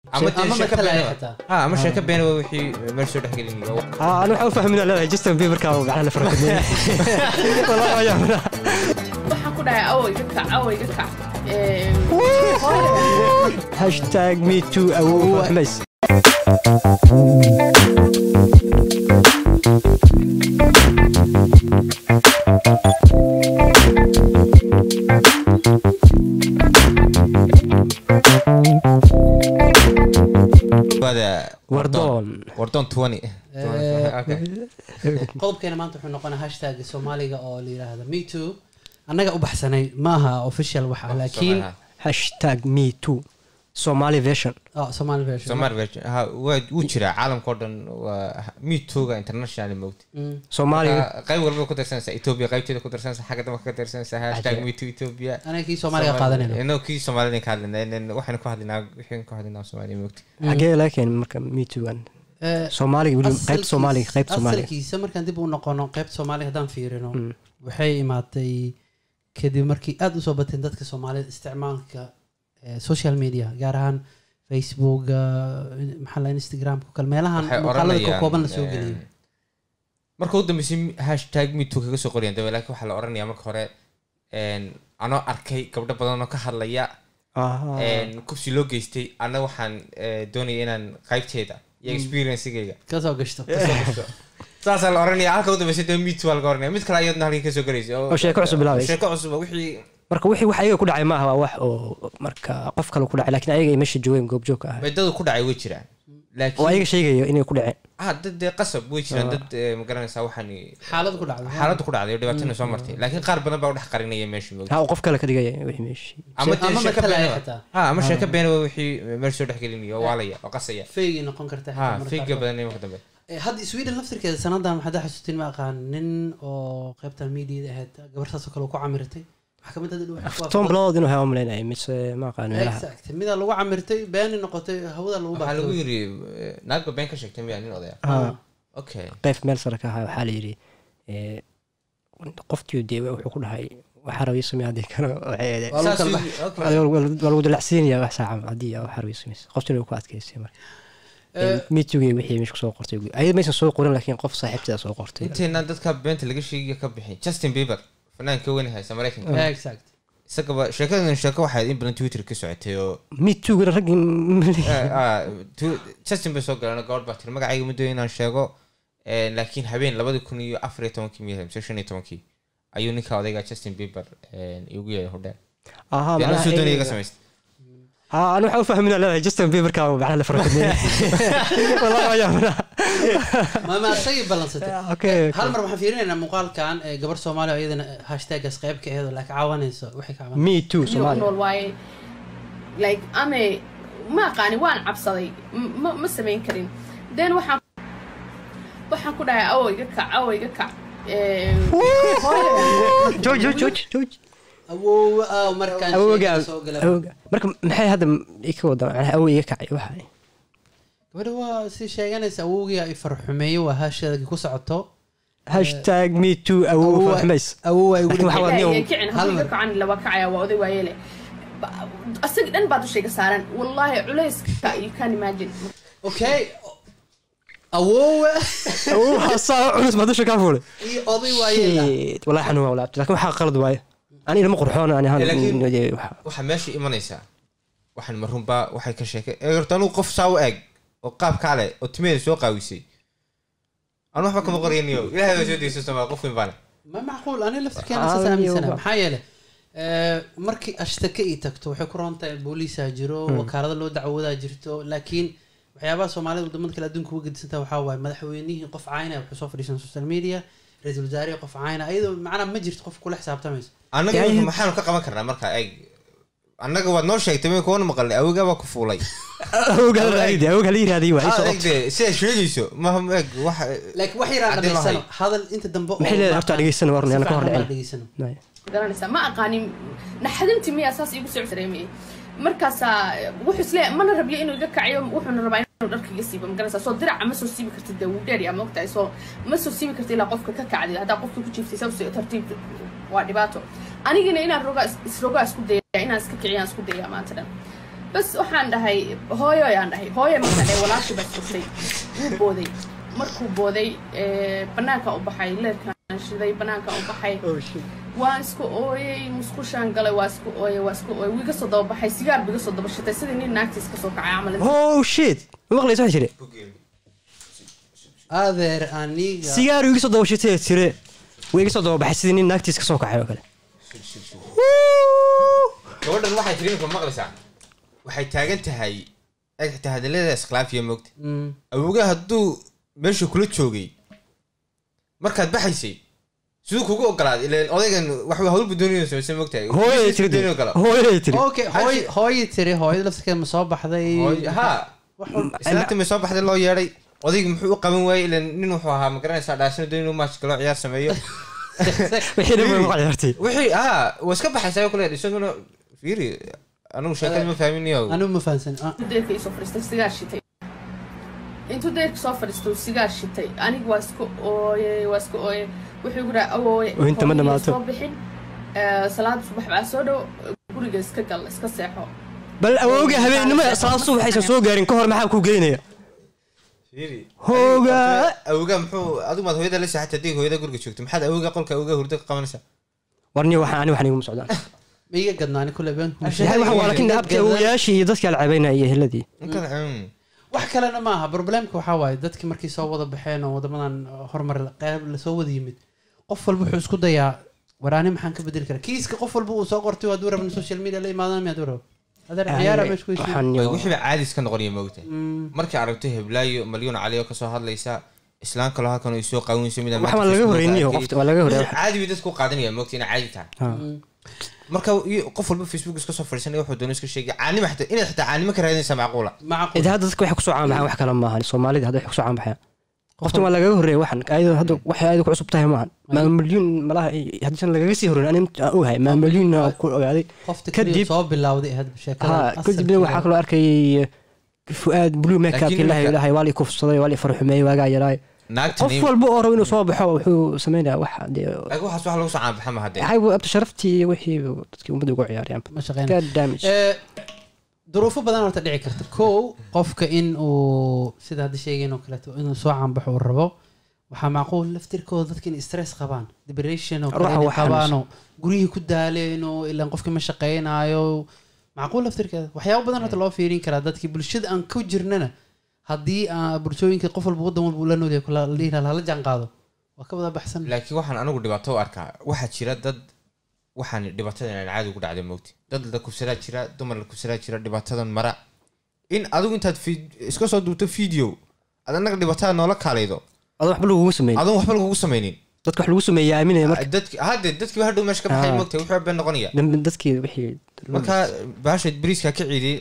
ama sheeko been wixii meel soo dhaxgelinayo أنا waxaan fahminaa leedahay Justin Bieber ka macna la farqadeen والله يا منا waxaan ku dhahay awayga kac #me too أو حميس وردون 20 qodobkeena maanta wuxuu noqonaa hashtag Soomaaliga oo la yiraahdo me too annaga u baxsanay maaha official waxa laakiin #me too Somali version Somali version ha wuu jiraa caalamka oo dhan waa me too ga international mode Somali qayb walba ku tirsanaysa Ethiopia qaybteeda ku tirsanaysa xagga dambe ka tirsanaysa #me too Ethiopia anagii Soomaaliga qaadanayna inoo kii Soomaaliga ka hadlayna waxaan ku hadlaynaa Soomaaliga mode xagee laakiin marka me too an Soomaaliga wali qayb Soomaaliga asalkiisa markaan dib u noqono qayb Soomaaliga hadaan fiirino waxay imaatay kadib markii aad u soo bateen dadka Soomaalida isticmaalka social media gaar ahaan Facebook maxaa Instagram ku kala meelahan muuqaalada kooban la soo geliyo marka uu dambeysay #me too kaga soo qoriyaan laakiin waxa la oranayaa marka hore ano arkay gabdho badan oo ka hadlaya kubsi loo geystay ana waxaan doonayay inaan qaybteeda iyo experience-gayga ka soo gashto saasa la oranaya halka uu dambeysay me too la oranaya mid kale ayadna halkii ka soo gareysay oo sheeko cusub bilaabay sheeko cusub wixii marka wixii wax ayaga ku dhacay maaha wax oo marka qof kale ku dhacay laakiin ayaga ay meesha joogeen goob joog ah bedadu ku dhacay way jiraan laakiin oo ayaga sheegayo inay ku dhaceen dad qasab way jiraan dad ma garanaysaa waxaan xaalad ku dhacday dhibaatana soo martay laakiin qaar badan baa u dhex qarinaya meesha mood qof kale ka dhigay wixii meesha ama sheeko been wixii meel soo dhaxgelinayo waalaya oo qasaya feegi noqon karta feegi badan marka dambe hadda Sweden laftirkeeda sanadan waxaa xasuustin ma aqaan nin oo qaybta media ahayd gabartaas oo kale ku camirtay Tom Blood inuu hayo umleynay mise ma aqaan exact mida lagu camirtay been noqotay hawada lagu baxay lagu yiri naagba been ka sheegtay nin odaya okay qayb meel sare ka waxa la yiri qofkii deewa wuxuu ku dhahay waxa rabi sameeyay hadii karo wala dalacsiinaya wax saaca hadii waxa rabi sameeyay qofkii ku adkaysay marka meetugi wixii meesha soo qortay ay meesha soo qoran laakiin qof saaxiibtiisa soo qortay inta dadka beenta laga sheegay ka bixin Justin Bieber فنان كون هاي سمريكن exact سكبا شكل واحد يبلن تويتر كسعته مي تو رقم Justin بس وقال أنا قاعد بحث المقعد مدوين عن شيء لكن هبين لابد يكون يأفري تونكي ميهم سيشني تونكي أيوني كهذا Justin Bieber يقول هذا يعني سوداني قسمت أنا حاول فهمنا لا Justin Bieber كانوا بعنا الفرقتين والله يا منا ما سيب بالانسته اوكي هل مره waxaan fiirinayna muuqaal kan gabar Soomaali oo iyadana #as qayb ka ahayd laakiin caawanayso wixii ka caawan me too Soomaali like ame ma qaani waan cabsaday ma sameyn karin then waxaan ku dhahay awayga kac jooj markaan soo galay marka maxay hadda ka wada awayga kacay waxa wadwa si sheeganaysa awowga ay farxumeeyo waa hashada ku socoto #me too awow xamays awow ay ugu hal mar kan la wakacaya waa oday waayele asag dhan baad u sheega saaran wallahi culayska you can imagine okay awow hasa culus ma dusha ka fuulay iyo oday waayele wallahi xanuun walaal laakiin waxa qalad waaye ani ilmo qurxoon ani han waxa meesha imanaysa waxaan marunba waxay ka sheekay eertanu qof saaw eeg oo qaab kale oo timeen soo qaawisay أنا ما أحب أقرأني إلى هذا جدي سوسما قفين بانا ما معقول أنا لفتك أنا سامي سنة محايلة مركي أشتكي تكتو حكران تا البوليس هاجرو وكارد لو دعوة هاجرتو لكن وحيابا سومالي ضمن كلا دونك وجد سنة وحاول مدحوينيه قف عينه وحصوف ريسان سوشيال ميديا رئيس الوزراء قف عينه أيضا معنا مجرد قف كل حساب تميز أنا يعني محل كقما كرنا مركا أي أنا قواد نور شيء تمي كون مقلة أو جابا كفولي أو قال رايدي أو قال يرادي واحد سير شو يجيسو ما هم واحد لك وحي رانا بيسنو هذا أنت دنبو محل أرتع لقيسنا ورني أنا كهر العين قالنا ما أقاني نحدمت مي أساس يقول سعر سريمي مركز وحس لا ما نرب لي إنه يدك يوم وحنا نربعين ودرك يسيب مقرنسا صو درع ما سو سيبي كرت الدودير أما وقتها صو ما سو سيبي كرت إلا قفك كعدي هذا قفك كتشيف تسوي ترتيب وعدباته أنا جينا هنا الرجاء اسكو ديا هنا اسكو كعيان اسكو ديا ما ترى bas waxaan dhahay hooyo ayaan dhahay hooyo markaan dhahay walaashii baa furtay wuu booday markuu booday banaanka u baxay leerkaan shiday banaanka u baxay waan isku ooyay musqushaan galay waa isku ooyay wiiga soo daba baxay sigaar biga soo daba shitay sidii nin naagtiis ka soo kacay camal oh shit maqlayso waxa jire adeer aniga sigaar wiiga soo daba shitay tire wiiga soo daba baxay sidii nin naagtiis ka soo kacay oo kale gabadhan waxay tiri ku maqlaysaa waxay taagan tahay ay xitaa hadalada iskhilaafiya moogta awooga hadduu meesha kula joogay markaad baxaysay siduu kugu ogolaaday ileen odaygan waxba hawl budooniyay soo moogtahay hooyay tiri okay hooyay tiri hooyada lafteeda ma soo baxday ha islaanta ma soo baxday loo yeeray odaygu muxuu u qaban waayay ileen nin wuxuu ahaa ma garanaysaa dhaashan doon inuu match kala ciyaar sameeyo wixii waa iska baxaysaa kule isaguna fiiri anigu sheekada ma fahminayo anigu ma fahansan deerka isoo fadhiistay sigaar shitay intuu deerka soo fadhiistay sigaar shitay anigu waa isku ooyay wuxuu igu dhahay awooye inta ma dhamaato soo bixin salaad subax baa soo dhow guriga iska gal iska seexo bal awooga habeenimo salaad subax aysan soo gaarin ka hor maxaa ku geynaya hooga awooga muxuu adigu maad hooyada la seexatay hadii hooyada guriga joogto maxaad awooga qolka awooga hurdo ka qabanaysaa warni waxaan iguma socdaan miga gadnaani kule been laakiin abta awooyaashii iyo dadkii alcabayna iyo heladii wax kalena maaha problemka waxaa waaye dadkii markii soo wada baxeen oo wadamadan horumar qayb lasoo wada yimid qof walba wuxuu isku dayaa waraani maxaan ka bedeli karaa kiiska qof walba uu soo qortay hadduu rabin social media la imaadana miyaad rabo adeer ciyaara meesha ku wixii caadis ka noqonaya moogta markii aragtay heblaayo malyoon cali oo kasoo hadlaysa islaan kale halkan ay soo qaawinayso mid waxa laga horeyniyo qofta waa laga horeeyo caadi bay dadku qaadanaya moogta in caadi tahay marka qof walba Facebook iska soo fariisanay wuxuu doonay iska sheegay caanimo xataa inay xitaa caanimo ka raadinaysa macquula ida hadda dadku wax ku soo caan wax kala maahan Soomaalida hadda wax ku soo caan baxaya qofta waa laga horeeyo waxan ayado hadda waxay ayadu ku cusub tahay maahan ma milyan malaha hadda laga sii horeeyo aan ogahay ma milyan ku ogaaday kadib soo bilawday hadda sheekada kadib waxa kale arkay fuad blue makeup ilaahay wali kufsaday wali farxumay waaga yaray qof walba oo rabo inuu soo baxo wuxuu sameeyaa wax waxaas wax lagu soo caan baxay ma hadda ay abta sharaftii wixii dadkii umada ugu ciyaarayaan ma shaqeyn duruufo badan oo dhici karta qofka in uu sida hadda sheegayno kale inuu soo caan baxo uu rabo waxa macquul laftirkooda dadka in stress qabaan depression oo kale qabaano guriga ku daaleeno ilaa qofka ma shaqeynaayo macquul laftirkeeda waxyaabo badan oo loo fiirin kara dadkii bulshada aan ku jirnana haddii bulshooyinka qof walba wadan walba la noolyahay kula leeyahay la jaan qaado waa ka wada baxsan laakiin waxaan anigu dhibaato u arkaa waxa jira dad waxaan dhibaatada aan caadi ugu dhacday moogti dad la kufsadaa jira dumar la kufsadaa jira dhibaatadan mara in adigu intaad iska soo duubto video aad anaga dhibaatada noola kaalaydo adoo waxba lagugu sameynin dadka wax lagu sameeyaa aaminaya marka dadkii hadhow meesha ka baxay moogtay wuxuu been noqonaya dadkii wixii marka baasha briiska ka ciiday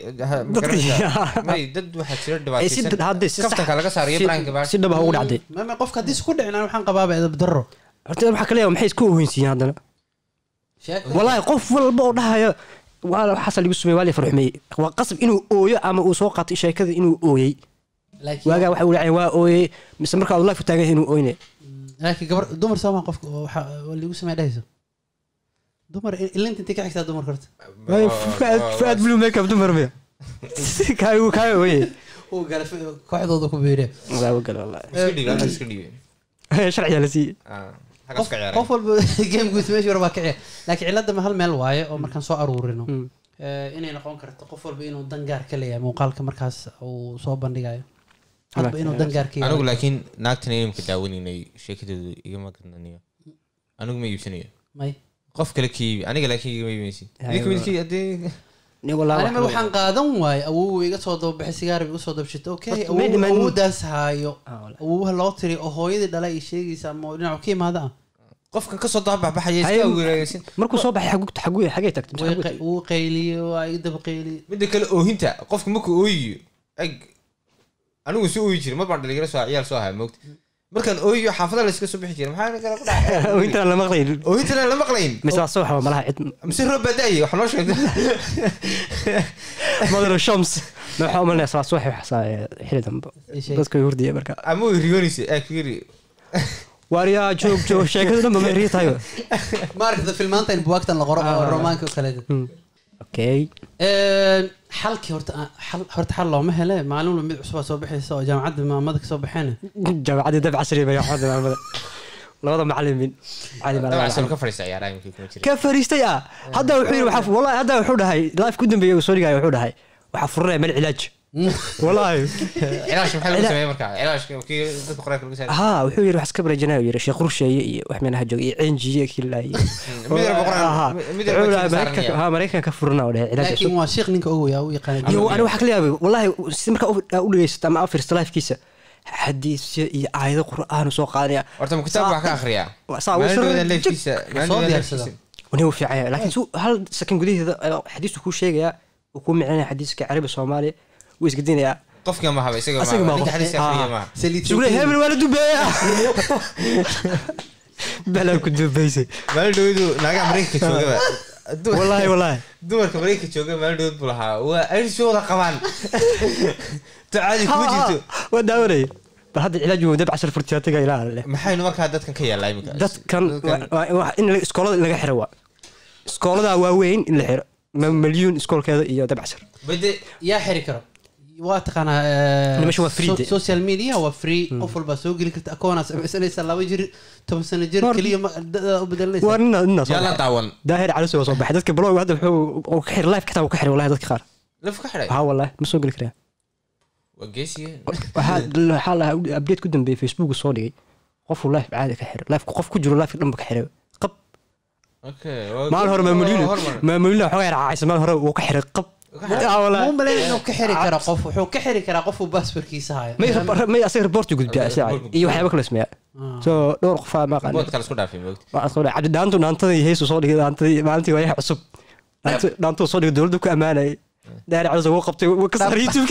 dad waxa jira dhibaataysan kaftanka laga saarayo branka baasha si dhaba ugu dhacday ma qofka hadii isku dhicnaa waxaan qabaaba edab darro horta waxa kale maxay isku ogeynsiiyeen haddana wallahi qof walba oo dhahayo waxa xasal lagu sameeyay wali farxumay waa qasab inuu ooyo ama uu soo qaato sheekada inuu ooyay waaga waxa uu dhacay waa ooyay mise marka Allah ku taagan inuu ooyne laakiin gabar dumar soo ma qofka waxa lagu sameeyay dhayso dumar ilinta inta ka xigtaa dumar karta way faad blue makeup dumar ma kaayo way oo galay kooxdooda ku beeray waa gal wallahi iska dhiibay sharciga la sii qof walba game guud meesha war baa ka ciyaar laakiin cilada ma hal meel waaye oo markaan soo aruurino inay noqon karto qof walba inuu dan gaar ka leeyahay muuqaalka markaas uu soo bandhigayo hadba inuu dan gaar ka yahay anigu laakiin naagtan inay ka daawaninay sheekadeedu igama garananiyo anigu ma iibsanayo may qof kale kiibi aniga laakiin igama iibinaysid idinka midkii hadee أنا waxaan qaadan waay awuu iga soo dabbaxay sigaar iga soo dabshito okay awuu daas haayo awuu loo tiri oo hooyadii dhalay ay sheegaysa ama dhinac ka imaada qofkan ka soo dabbaxay iska weeraysan markuu soo baxay xaguu tagtay uu qayliyo ay dab qayli mid kale oohinta qofka markuu ooyiyo anigu si ooyi jiray ma baan dhalinyaro soo ciyaar soo ahaa moogta markaan ooyo xaafada la iska soo bixi jiray maxaa kala ku dhacay ooyinta la maqlayn misla soo xawa malaha cid mise roob baday wax noo sheegay madar shams ma xaw malna soo soo xasaa xilidan dadka hurdiye marka amu riyoonisi akiri wariya joog sheekadu dhanba ma riitayo maarkada filmaanta in buugtan la qoro oo romaanka kale okay xalkii horta xal looma hele maalin walba mid cusub soo bixaysa oo jaamacadda maamada ka soo baxeen jaamacadda dab casri bay jaamacadda maamada labada macallimiin dabcan ka fariistay ciyaaraha imkii kuma jiray ka fariistay hadda wuxuu yiri waxa wallahi hadda wuxuu dhahay live ku dambeeyay soo dhigay wuxuu dhahay waxa furray meel cilaaj wallahi cilaaj maxaa lagu sameeyay markaa cilaajka kii dadka qoraalka lagu sameeyay wuxuu yiri wax iska barajanayo yiri sheekh qursheeye iyo wax meelaha joog iyo cenjiye kiilay Mareykan ka furna oo dhahay cilaaj laakiin waa sheekh ninka ugu yaa u yaqaan iyo ana waxa kaliya wallahi marka u dhageysto ama afirst live kiisa حديث آية القرآن وسوق عليها. ورتم كتاب وحكي آخرية. ونهو في عيا لكن سو هل سكن قديه هذا حديث كل شيء يا وكون معنا حديث كعربي صومالي ويس قدين يا. قف كم هذا يسقى ما. حديث آخرية ما. سقول هذا من ولد دبي. بلا كنت دبي. ولد دبي ناقة أمريكا شو كذا. والله دول كأمريكا شو كذا ولد دبي بلها وأي شو هذا كمان. تعالي كوجيتو وداوري هذا العلاج ودب 10 فرتيات قايلها ما حين marka dadkan ka yeelay imika dadkan in iskoolada laga xiro waa iskoolada waaweyn in la xiro milyan iskoolkeeda iyo dab 10 bade yaa xiri karo waa taqana nimash waa free social media waa free qof walba soo gali karta akoonas SMS laba jir 10 sano jir kaliya u bedelaysa warna yalla daawan daahir cali soo baxay dadka blog hadda wuxuu ka xir live kitaab ka xir wallahi dadka qaar live ka xiray ha wallahi ma soo gali karaa وجيسي حالها أبديت كده بفيسبوك صوري قفوا لايف عادي كحر لايف قف كجرو لايف دم كحر قب اوكي ما الهر ما مليون حوار عايز ما الهر وكحر قب مو ملين انه كحري كرا قف وحو كحري كرا قف وباسبور كيسا هاي ما يصير ريبورت يقول بها ساعه اي وحياه كل اسمها سو دور قفا ما قال بود كلا اسكو دافين وقت ما اسكو عاد دانتو هيسو صوري مالتي وهي عصب دانتو صوري دولدو كامانه داري على زوق قبتي وكسر يوتيوب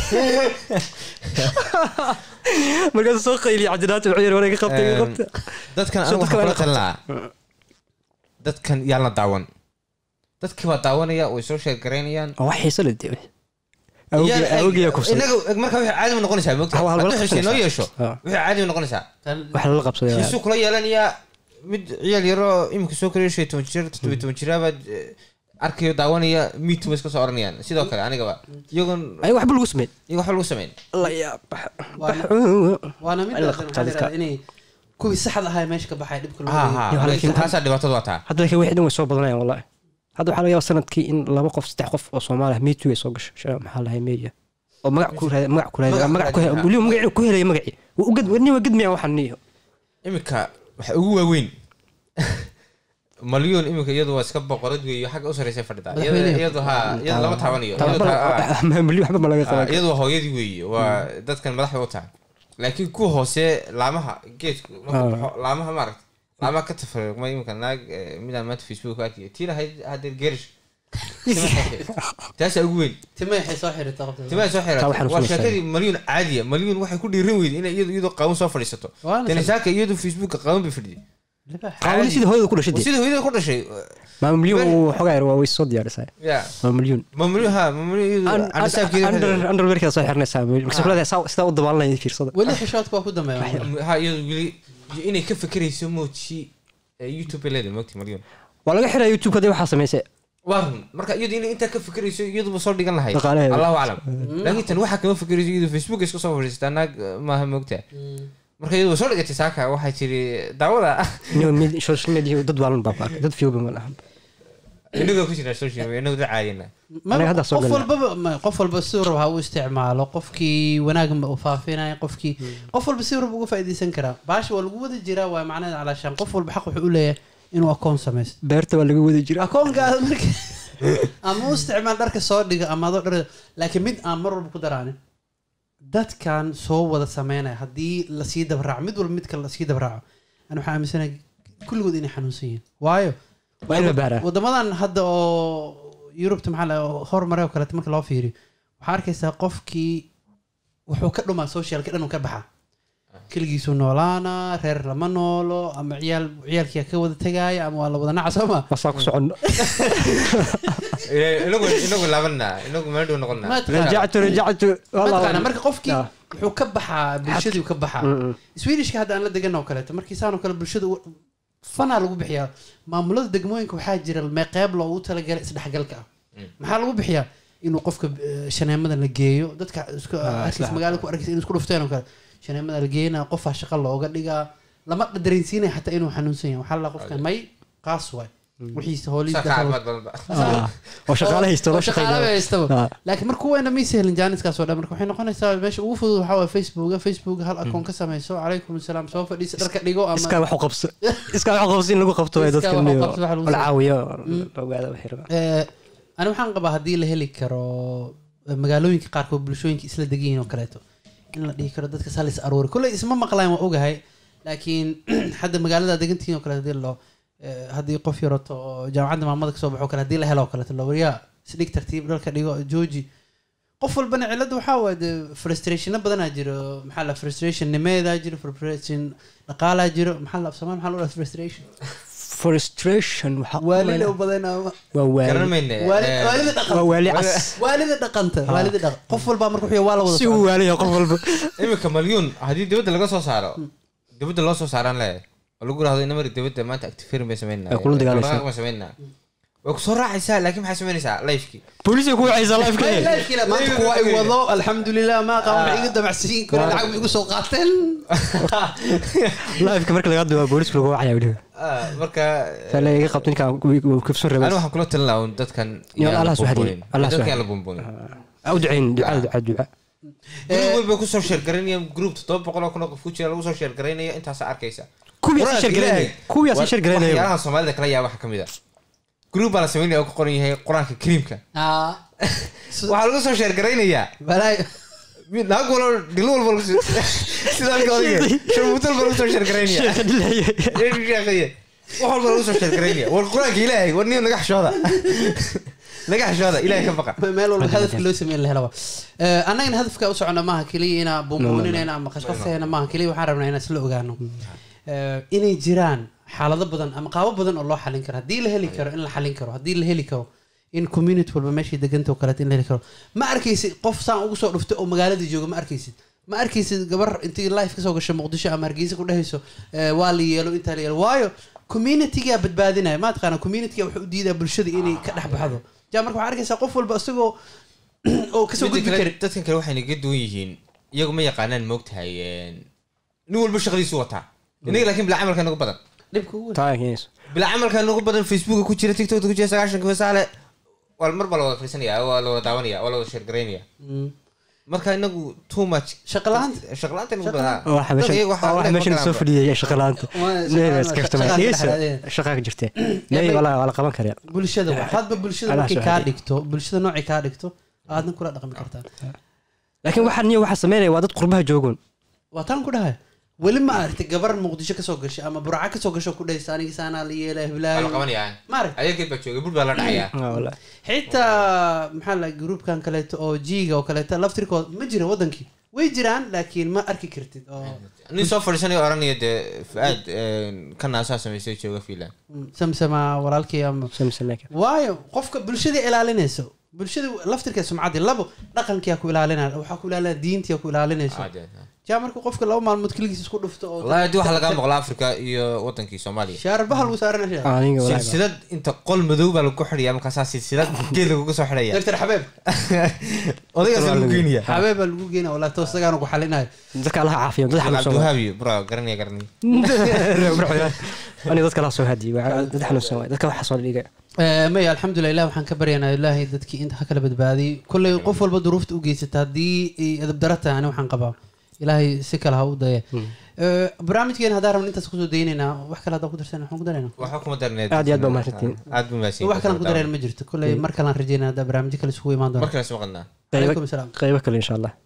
مركز سوق اللي عدلات العير ولا قبتي dadkan anigu waxaan kula talnaa dadkan yalla daawan dadkii waa daawanaya way soo sheer gareynayaan wax xiiso leh awgiya ku soo inaga marka waxa caadi noqonaysaa moogta hadii xiseen noo yeesho waxa caadi noqonaysaa wax la qabsaday xiiso kula yeelanaya mid ciyaal yaro imka soo kariyo 17 jir arkayo daawanaya meet way iska soo oranayaan sidoo kale aniga ba iyagoon ay waxba lagu sameeyay waxba lagu sameeyay la yaab waana mid inay kuwii saxda ahaa meesha ka baxay dhibka loo laakiin taasa dhibaatada wataa hadda ka wixii way soo badanayaan wallahi hadda waxa laga yaabaa sanadkii in 2 qof 3 qof oo Soomaali meet way soo gasho maxaa lahayd media oo magac ku helay magaci u gad miyaa waxan niyo imika waxa ugu waaweyn مليون إمك يدو واسكب بقرد ويحق أسرة سفر ده يدو لما تعبانيو مليون حبة ملاقي خلاص يدو هو يدوي ودت كان ملاح وطع لكن كو هو سي لامها جيت لامها مرت لامها كتفر ما يمكن ناق من المات فيسبوك أكيد تيلا هاد الجرش تاسع أقول تماحي صاحر تماحي صاحر وشكل مليون عادية مليون واحد كل يروي إن يدو قاوم صفر يستو تنساك يدو فيسبوك قاوم بفردي قاوم سيده هو كل شيء سيده هو كل شيء ما مليون وحاجة روي صوت يا رسالة ما مليون أنا سايب كذا أندر بركة صاحر نسام بس كل هذا ساو الضبال لا يفير صدق ولا حشات كوا كده ما ها يقولي إني كيف فكر يسموه شيء يوتيوب اللي مكتي مليون ولا غير يوتيوب كده وحاسة ميسا وارن مركا يدي إنت كيف فكر يدو بصور دي قالنا هاي الله أعلم لكن تنوحك كيف فكر يدو فيسبوك يسكو صور استناك ما هم مكتي marka iyadu soo dhigtay saaka waxay tiri daawada social media dad waalan baabaa dad fiibo ma lahan inaga ku jira social media inaga caayina qof walba si rabo ha u isticmaalo qofkii wanaag ma u faafinay qofkii qof walba si rabo uga faa'iideysan kara baash waa lagu wada jiraa waa macnaheedu calaashan qof walba xaq wuxuu u leeyahay inuu akoon sameeyo beerta waa lagu wada jiraa akoonka marka ama u isticmaal dharka soo dhiga ama dhar laakiin mid aan mar walba ku daraanin dadkan soo wada sameynaya haddii la sii dabraaco mid walba midka la sii dabraaco ana waxaan aaminsanahay kulligood inay xanuunsan yihiin waayo waddamadan hadda oo yurubta maxaa la horumare oo kaleeto marka loo fiiriyo waxaa arkaysaa qofkii wuxuu ka dhumaa socialka dhan uu ka baxaa keligiisu noolaana reer lama noolo ama ciyaalkii ka wada tagaaya ama waa la wada naca soo ma wasaa ku socono inagu laabana inagu meel dhow noqona rajactu wallahi marka qofkii wuxuu ka baxaa bulshadii ka baxaa Swedishka hadda aan la degan oo kaleeto markii saan oo kale bulshada fana lagu bixiyaa maamulada degmooyinka waxaa jira qayb loogu talagalay isdhexgalka maxaa lagu bixiyaa inuu qofka shaneemada la geeyo dadka isku arkis magaalada ku arkis inuu isku dhufteen oo kale shaneemada la geeyna qof shaqo looga dhigaa lama dareensiinay xataa inuu xanuunsan yahay waxa la qofka may qaas waay wixiisa hooliska oo shaqaale haysto laakiin markuu wayna ma sahlan jaaniskaas oo dhan marka waxay noqonaysaa meesha ugu fudud waxa waa Facebook hal account ka samayso calaykum salaam soo fadhiisa dharka dhigo ama iska wax u qabso in lagu qabto way dadka la caawiyo ogaada wax yar ana waxaan qabaa haddii la heli karo magaalooyinka qaarkood bulshooyinka isla degiyiin oo kaleeto in la dhihi karo dadka salis aroori kulley isma maqlaan waa ogahay laakiin hadda magaalada degantihiin oo kale haddii loo haddii qof yarato oo jaamacadda maamada kasoo baxo kale haddii la helo oo kaleeto la wariyaa isdhig tartiib dhalka dhigo jooji qof walbana cilada waxaa waaye frustrationna badanaa jiro maxaa la frustration nimeedaa jiro frustration dhaqaalaa jiro maxaa la afsamaan maxaa loo frustration waalida u badanaa waalida dhaqanta qof walbaa marka wuxuu waa la wada si uu waaliyo qof walba imika malyuun haddii dibadda laga soo saaro dibadda loo soo saaraan leeyahay oo lagu rahdo inamari dibadda maanta actifirin bay sameynaa way ku soo raacaysaa laakiin maxay samaynaysaa lifekii booliiska ku wacaysaa lifekii maanta kuwa ay wado alxamdulilah ma qaban iga damacsiin karo lacag igu soo qaateen lifeka marka laga hadlo booliiska lagu wacaya waliba marka sala iga qabto ninka kufsan rabay waxaan kula talin lahaa dadkan dadkan la buunbuunin au ducayn duca group bay ku soo share garanayaan group 700 kun oo qof ku jira lagu soo share garanaya intaas arkaysa kuwiyaas share garanaya waxyaalaha Soomaalida kala yaab waxa kamid ah group baa la sameeyay oo ku qoran yahay Quraanka Kariimka waxa lagu soo share garanaya balay mid naag wala dil walba sidaan go'ay shirmutal baa lagu soo share garanaya waxa walba lagu soo share garanaya war Quraanka Ilaahay war niyo naga xishooda ilaahay ka baqa meel walba hadafka loo sameeyay la helaba annagana hadafka u socona maaha kaliya ina buubuuninayna ama qashqasayna maaha kaliya waxaan rabnaa inaan isla ogaano inay jiraan xaalado badan ama qaabo badan oo loo xalin karo haddii la heli karo in la xalin karo haddii la heli karo in community walba meeshii deganta oo kaleeto in la heli karo ma arkaysid qof saan ugu soo dhuftay oo magaalada jooga ma arkaysid gabar intii life ka soo gasho Muqdisho ama Hargeysa ku dhahayso waa la yeelo inta la yeelo waayo community-ga badbaadinaya ma taqaana community-ga wuxuu u diidaa bulshada inay ka dhex baxdo marka waxaa arkaysaa qof walba isagoo oo kasoo gudbi kara dadkan kale waxayna ka duwan yihiin iyagu ma yaqaanaan moogtahay nin walba shaqadiisu wataa inaga laakiin bila camalka nagu badan bila camalka nagu badan Facebook ku jira TikTok ku jira 90 fasaale wal mar bal wada fiirsanaya waa la wada daawanaya waa la wada share gareynaya marka inagu too much shaqalaanta nagu badan waxa meeshan soo fadhiyay shaqalaanta neeras kaftamay shaqa jirtay leey wala qaban kara bulshada hadba bulshada markay ka dhigto bulshada nooci ka dhigto aadna kula dhaqmi kartaa laakiin waxa sameeyay waa dad qurbaha joogan waa tan ku dhahay wali ma aragtay gabar Muqdisho ka soo gashay ama Burca ka soo gasho ku dhaysa aniga saana la yeelay hiblaayo qabanayaan ayagii baa joogay bud baa la dhacaya wallahi xitaa maxaa la groupkan kaleeto oo jiiga oo kaleeto laftirkood ma jira wadankii way jiraan laakiin ma arki kartid oo nin soo fadhiisanay oranaya de faad kana asaas sameysay jooga fiilan samsama walaalkii ama samsanaka waayo qofka bulshada ilaalinayso bulshada laftirkeeda sumcad labo dhaqankiya ku ilaalinaa waxa ku ilaalinaa diintiya ku ilaalinayso marka qofka laba maalmood kaligiis isku dhufto oo wallahi waxa laga maqlaa Afrika iyo wadankii Soomaaliya shaarbaha lagu saaranaa silsilad inta qol madow baa lagu xiriyaa markaas silsilad geed lagu soo xiraya Dr. Xabeeb odayga lagu geeniya Xabeeb lagu geena wala toosagaan ku xalinayo dadka Allah caafiyo dadka xanuunsan Abduhabi bro garanay ani dadka la soo hadiyo dadka xanuunsan dadka waxa soo dhigay ma alxamdulilah waxaan ka baryaynaa ilaahay dadkii inta kala badbaadiyay kulli qof walba duruufta u geysata hadii adab darata ani waxaan qabaa ilaahay si kala ha u daya barnaamijkeena hadaan rabno intaas kusoo daynaynaa wax kale hadaan ku darsanaa waxaan ku dareynaa waxa kuma darneed aad iyo aad baa mahadsantiin aad buu mahadsan wax kale ku dareen ma jirto kulli mar kale aan rajeynaa hadaan barnaamij kale isugu imaan doono mar kale soo qadnaa alaykum salaam qayb kale insha Allah